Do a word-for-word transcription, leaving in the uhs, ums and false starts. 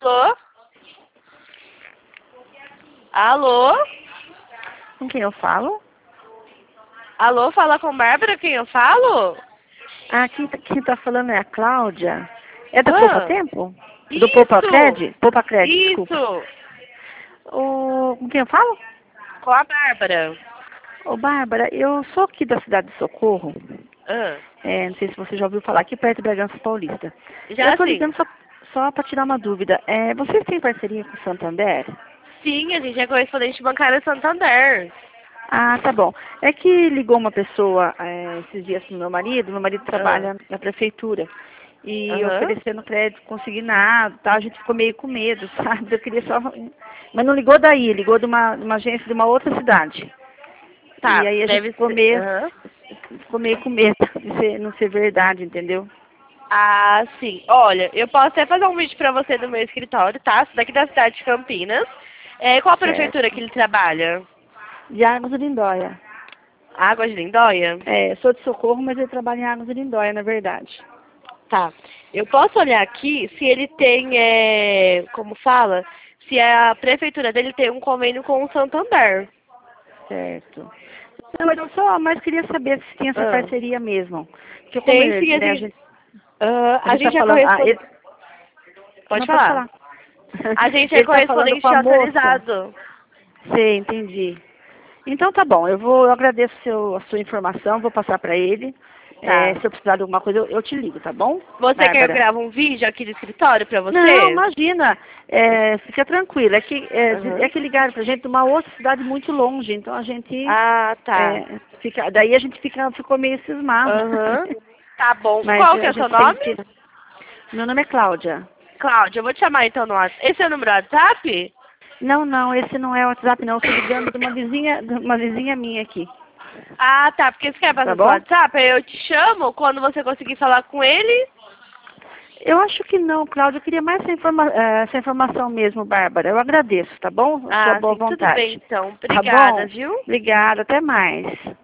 Alô? Alô? Com quem eu falo? Alô, fala com Bárbara, quem eu falo? Ah, quem, tá- quem tá falando é a Cláudia. É da Poupa Ah, Tempo? Do Poupa isso! Cred? Poupa Cred, desculpa. Isso! O, com quem eu falo? Com a Bárbara. Ô, Bárbara, eu sou aqui da cidade de Socorro. Ah, É, não sei se você já ouviu falar, aqui perto de Bragança Paulista. Eu já tô sim. ligando só, só para tirar uma dúvida. É, vocês têm parceria com o Santander? Sim, a gente é correspondente bancária Santander. Ah, tá bom. É que ligou uma pessoa é, esses dias pro meu marido, meu marido Ah, trabalha na prefeitura, e aham. oferecendo crédito consignado, tá? A gente ficou meio com medo, sabe? Eu queria só. Mas não ligou daí, ligou de uma, de uma agência de uma outra cidade. E Tá, aí a gente deve ficou ser. meio, Aham. ficou meio com medo de ser, não ser verdade, entendeu? Ah, sim. Olha, eu posso até fazer um vídeo pra você do meu escritório, tá? Daqui da cidade de Campinas. É, qual a prefeitura Certo. que ele trabalha? De Armas do Lindóia. Águas de Lindóia? É, sou de Socorro, mas ele trabalha em Armas do Lindóia, na verdade. Tá. Eu posso olhar aqui se ele tem, é, como fala, se a prefeitura dele tem um convênio com o Santander. Certo. Não, mas eu só mais queria saber se tinha essa Ah. parceria mesmo. Porque como Tem sim, ele, a né, a gente, gente, ah, a a gente tá gente é falando. Ah, ele, correspondente. Pode não pode falar. falar. A gente é Ele tá falando com correspondente a moça. autorizado. Sei, entendi. Então tá bom, eu vou, eu agradeço seu, a sua informação, vou passar para ele. É, Tá. se eu precisar de alguma coisa, eu, eu te ligo, tá bom, Você quer que eu Bárbara? grave um vídeo aqui do escritório pra Não, você? imagina. É, fica tranquila. É que, é, Aham. é que ligaram pra gente de uma outra cidade muito longe, então a gente Ah, tá. é, fica, daí a gente fica, ficou meio cismado. Aham. Tá bom. Mas Qual que é a o seu gente tem nome? que tirar. Meu nome é Cláudia. Cláudia, eu vou te chamar então no WhatsApp. Esse é o número do WhatsApp? Não, não, esse não é o WhatsApp, não. Eu estou ligando de uma vizinha, de uma vizinha minha aqui. Ah, tá. Porque você quer Tá passar seu bom? WhatsApp? Aí eu te chamo quando você conseguir falar com ele. Eu acho que não, Cláudia. Eu queria mais essa, informa eh, essa informação mesmo, Bárbara. Eu agradeço, tá bom? A sua Ah, boa sim. Tudo bem vontade. então. Tá Obrigada, bom? viu? Obrigada. Até mais.